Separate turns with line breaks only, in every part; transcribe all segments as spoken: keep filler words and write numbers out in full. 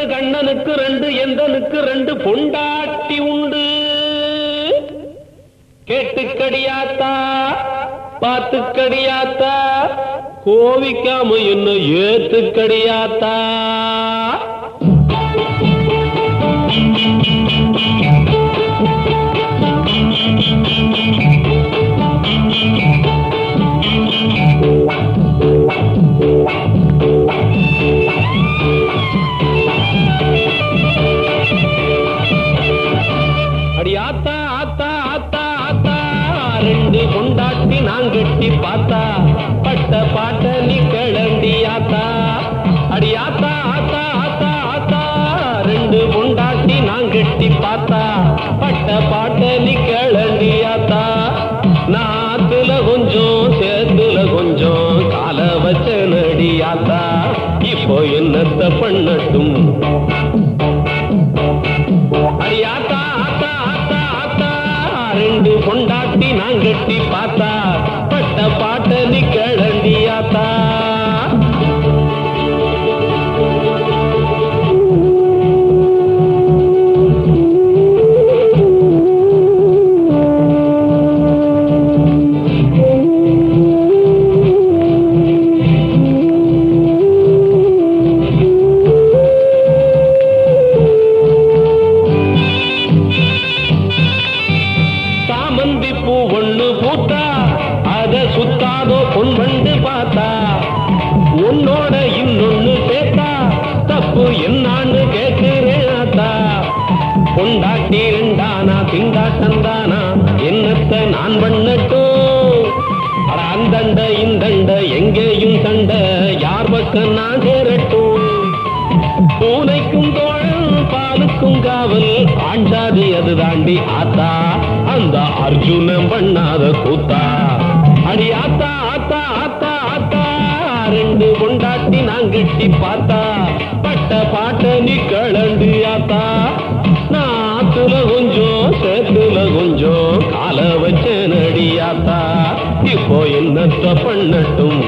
கண்ணனுக்கு ரெண்டு எந்தனுக்கு ரெண்டு பொண்டாட்டி உண்டு. கேட்டுக்கடியாத்தா பாத்துக்கடியாத்தா கோவிக்காம என்ன ஏத்துக்கடியாத்தா. அடியாத்தா ஆத்தா ஆத்தா ஆத்தா ரெண்டு பொண்டாட்டி நான் கட்டி பார்த்தா பட்ட பாட்ட நீ கிளண்டி ஆத்தா. அடியாத்தா ஆத்தா ஆத்தா ஆத்தா ரெண்டு பொண்டாட்டி நான் கட்டி பார்த்தா பட்ட பாட்ட நீ கிளண்டி ஆத்தா. நாத்துல கொஞ்சம் சேத்துல கொஞ்சம் கால வச்ச நடியாத்தா. இப்போ என்னத்த பண்ணட்டும். அடியாத்தா ஆத்தா ஆத்தா ஆத்தா ரெண்டு பொண்டாட்டி நான் கட்டி பார்த்தா பட்ட பாட்ட நீ கிளண்டியாத்தா. சாமந்தி பூ ஒண்ணு பூத்தா அத சுத்தாதோ பொன்வண்டு பார்த்தா. உன்னோட இன்னொன்னு சேர்த்தா தப்பு என்னான்னு கேட்கிறேன் ஆத்தா. பொண்டாட்டி ரெண்டானா திண்டாட்டந்தானா என்னத்த நான் பண்ணட்டும். அட அந்தண்ட இந்தண்ட எங்கேயும் சண்டை யார் பக்கம் நான் சேரட்டும். பூனைக்கும் தோழன் பாலுக்கும் காவல் ஆண்டாதி அது தாண்டி ஆத்தா அந்த அர்ஜுனன் பண்ணாத கூத்தா. அடி ஆத்தா ஆத்தா ஆத்தா ஆத்தா ரெண்டு பொண்டாட்டி நான் கட்டி பார்த்தா பட்ட பாட்ட நீ கிளண்டு ஆத்தா. நாத்துல கொஞ்சம் சேத்துல கொஞ்சம் கால வச்ச நடியாத்தா. இப்போ என்னத்த பண்ணட்டும்.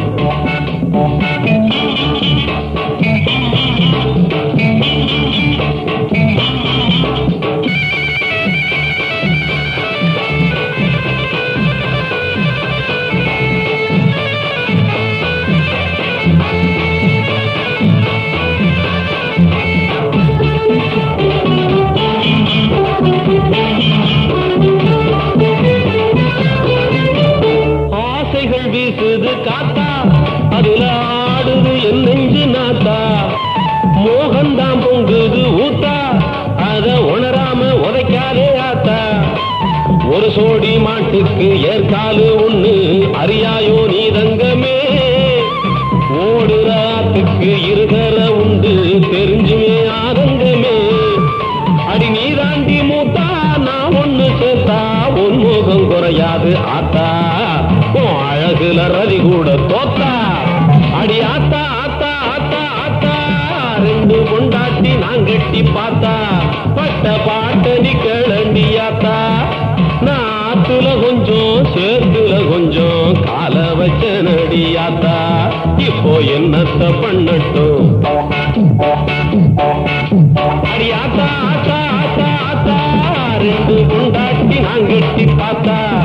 ஆசைகள் வீசுது காத்தா அதுல ஆடுது என் நெஞ்சு நாத்தா. மோகந்தாம் பொங்குது ஊத்தா அத உணராம உதைக்காதே ஆத்தா. ஒரு சோடி மாட்டுக்கு ஏற்காலு ஒண்ணு அறியாயோ நீ தங்கமே. ஓடுற ஆத்துக்கு இருகர உண்டு தெரிஞ்சுமே ஆதங்கமே. அடி நீ தாண்டி மூத்தா நான் ஒண்ணு சேர்த்தா உன் முகம் குறையாது ஆத்தா. அழகுல ரதி கூட தோத்தா. அடி ஆத்தா ஆத்தா ஆத்தா ஆத்தா ரெண்டு பொண்டாட்டி நான் கட்டி பார்த்தா பட்ட பாட்ட நீ கிளண்டியாத்தா. நாத்துல கொஞ்சம் சேத்துல கொஞ்சம் கால வச்ச நடியாத்தா. இப்போ என்னத்த பண்ணட்டும். அடி ஆத்தா ஆத்தா ஆத்தா ஆத்தா ரெண்டு பொண்டாட்டி நான் கட்டி பார்த்தா